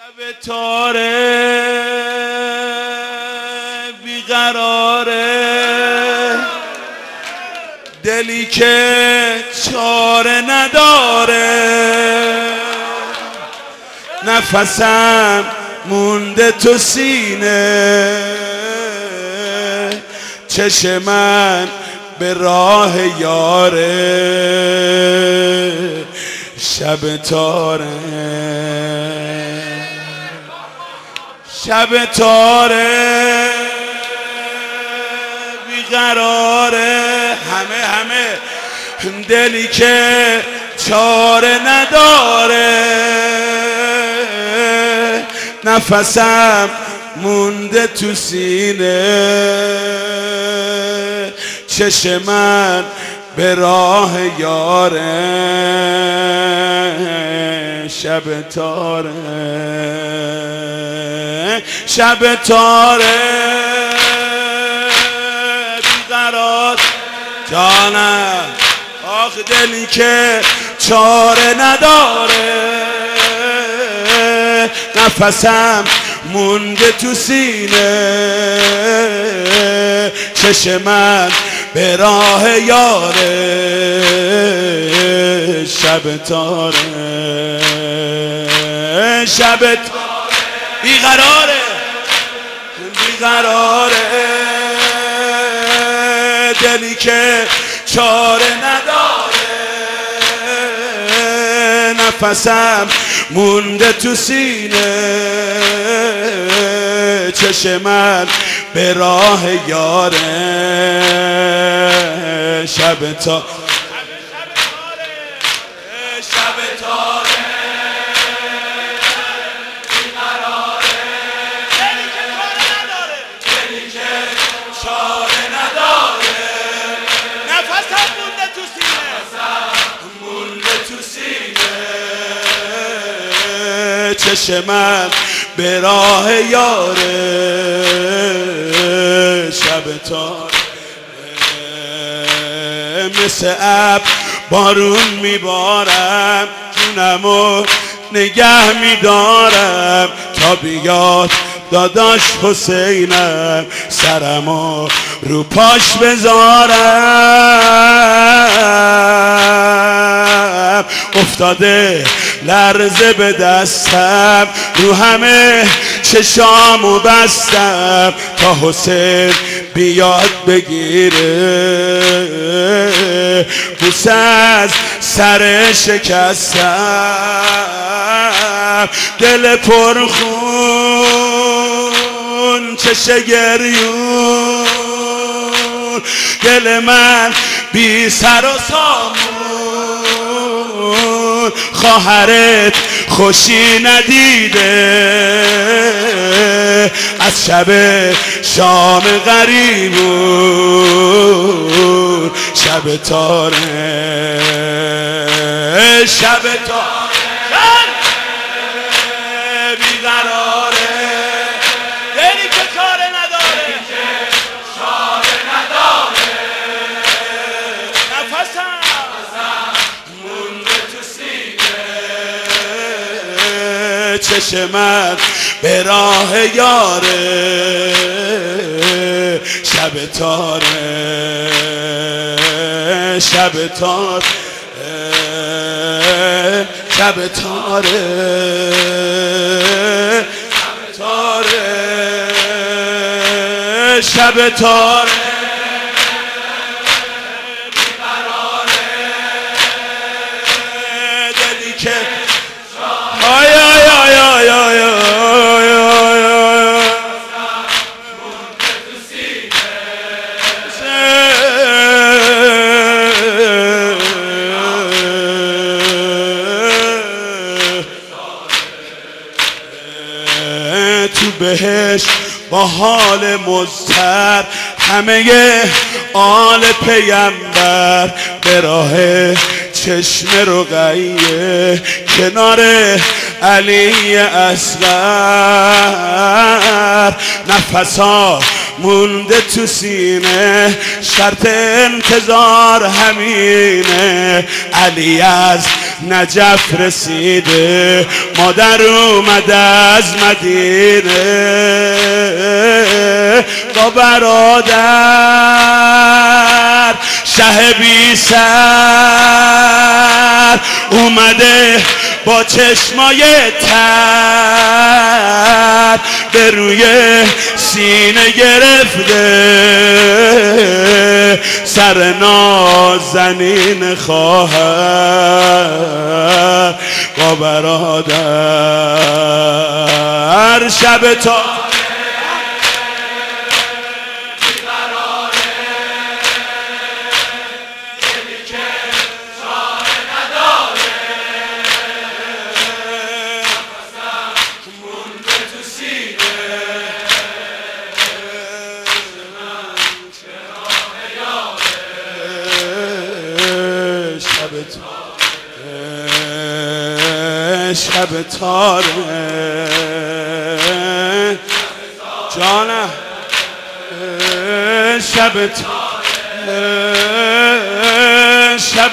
شب تاره بیقراره، دلی که چاره نداره، نفسم مونده تو سینه، چشم من به راه یاره، شب تاره شب تاره بیقراره، همه دلی که چاره نداره، نفسم مونده تو سینه، چشم من به راه یاره، شب تاره شب تاره بیقرار جانم، آخ دلی که چاره نداره، نفسم مونده تو سینه، چشم من به راه یاره، شب تاره شب تاره بیقراره دلی که چاره نداره، نفسم مونده تو سینه، چشم من به راه یاره، شب تاره چشم من به راه یاره، شب تاره مثل ابر بارون میبارم، جونمو نگه میدارم تا بیاد داداش حسینم، سرمو رو پاش بذارم، افتاده لرزه به دستم، رو همه چشامو بستم تا حسین بیاد بگیره، بوسه از سر شکستم، دل پرخون چشه گریون، دل من بی سر و سامون، خواهرت خوشی ندیده از شب شام غریبون، شب تاره شب تاره بیقراره، دلی که چاره نداره، نفسم مونده تو سینه، چشم من به راه یاره، شب تاره شب تاره شب تاره شب تاره دلی که آی آی آی آی آی تو بهش با حال مضطر، همه آل پیمبر به راه چشم رقیه، کنار علی اصغر، نفسا مونده تو سینه، شرط انتظار همینه. علی از نجف رسیده، مادر اومد از مدینه. با برادر شه بی سر اومده با چشمای تر، به روی سینه گرفته سر نازنین خواهر. با برادر شب تا شب تاره جانم، شب تاره شب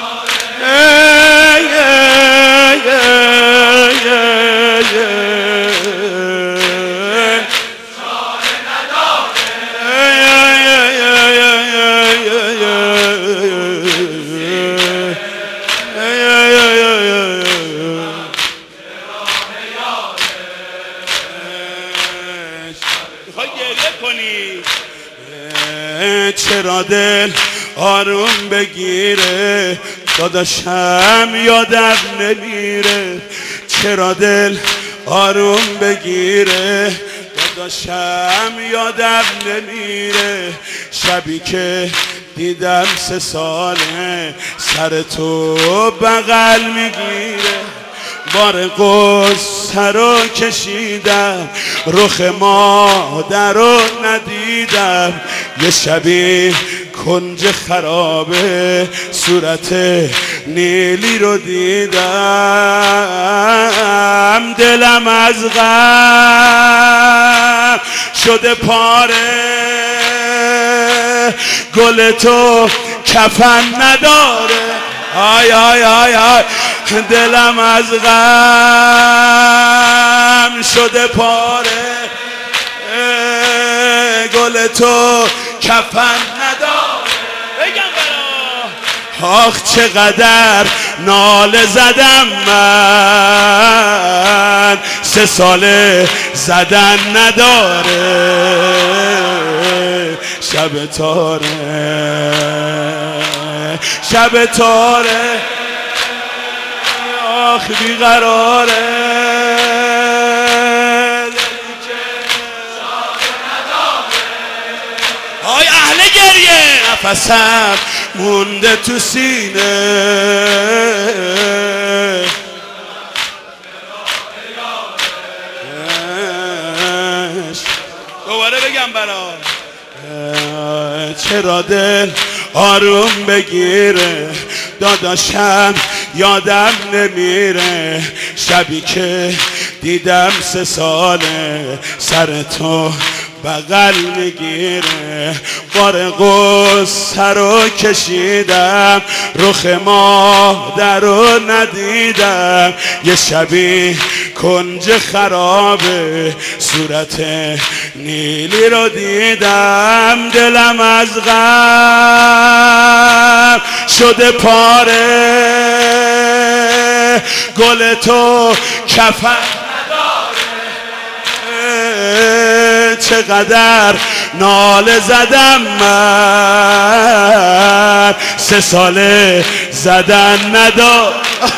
چرا دل آروم بگیره، داداشم یادم نمیره. چرا دل آروم بگیره، داداشم یادم نمیره. شبی که دیدم 3 ساله، سر تو بغل میگیره. بار قصه رو کشیدم، رخ مادر رو ندیدم. یه شبی کنج خرابه، صورت نیلی رو دیدم. دلم از غم شده پاره، گل تو کفن نداره. آی آی آی آی دلم از غم شده پاره، گل تو کفن نداره. بگم برا آخ چقدر ناله زدم من، 3 ساله زدن نداره. شب تاره شب تاره آخ بیقراره. آی اهل گریه نفسم مونده تو سینه. دوباره بگم برا چرا دل آروم بگیره، داداشم یادم نمیره. شبی که دیدم 3 ساله، سر تو بغل میگیره. بار قصه رو کشیدم، رخ مادر رو ندیدم. یه شبی کنج خرابه، صورت نیلی رو دیدم. دلم از غم شده پاره، گل تو کفن چقدر ناله زدم من، 3 ساله زدن ندار.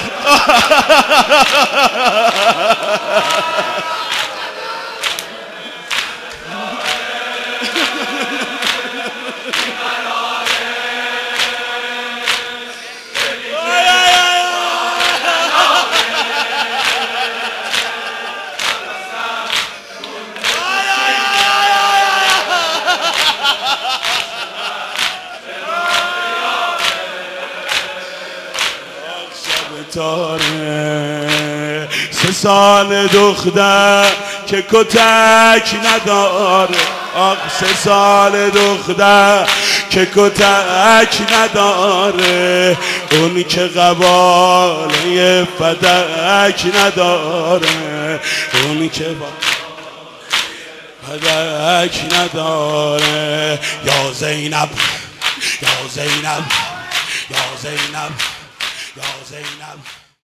تاره 3 سال دختر که کتک نداره. آخ 3 سال دختر که کتک نداره، اون که قباله فدک نداره، اون که فدک نداره. یا زینب یا زینب یا زینب یا زینب.